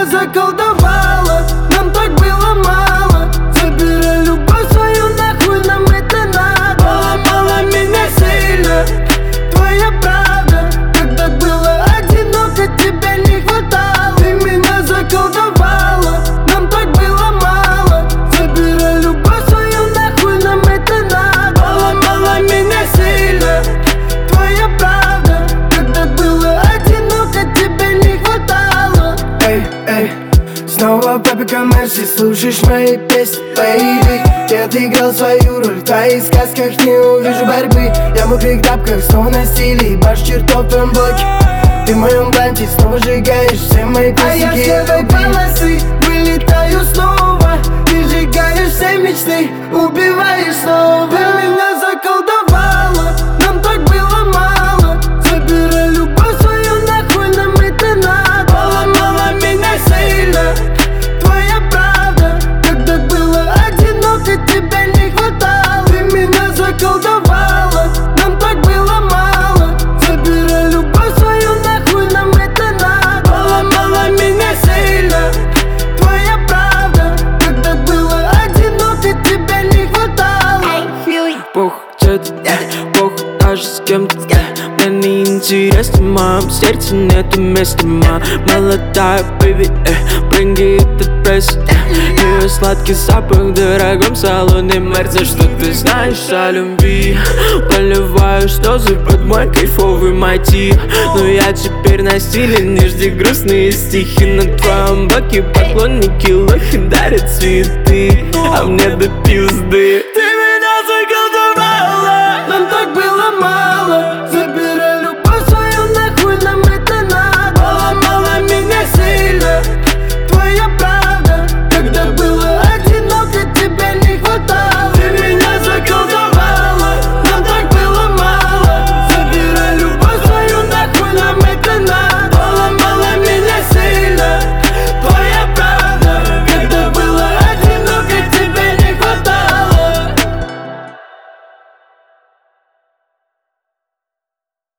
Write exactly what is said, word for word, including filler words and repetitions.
меня заколдовала, нам так было мало. Забирай любовь свою нахуй, нам это надо. Поломала меня сильно твоя правда, когда было одиноко, тебя не хватало. Ты меня заколдовала, нам так было мало. Забирай любовь свою нахуй, нам это надо. Поломала меня сильно твоя правда, когда было одиноко, тебя не хватало. Эй, эй, снова папика Мерси, слушаешь мои песни, baby. Я отыграл свою роль, в твоих сказках не увижу борьбы. Я в мокрых тапках, снова на стиле, ебашь чертов в твоем блоке. Ты в моем бланте, снова сжигаешь все мои А я песенки. с этой полосы вылетаю снова. Ты сжигаешь все мечты, убиваешь снова. Ты меня заколдовала, нам так было мало. Забирай любовь свою нахуй, нам это надо. Поломала меня сильно твоя правда, когда было одиноко, тебя не хватало. Ты меня заколдовала, нам так было мало. Забирай любовь свою нахуй, нам это надо. Поломала меня сильно твоя правда, когда было одиноко, тебя не хватало. Пох, что ты, пох, даже с кем-то. Мне не интересно, мам, в сердце нету места, ма. Молодая, baby, э, прыгай этот пресс. Ее сладкий запах в дорогом салоне Мерс. За что ты знаешь о любви? Поливаю слезы под мой кайфовый мотив. Но я теперь на стиле, не жди грустные стихи. На твоем боке поклонники лохи дарят цветы, а мне до пизды.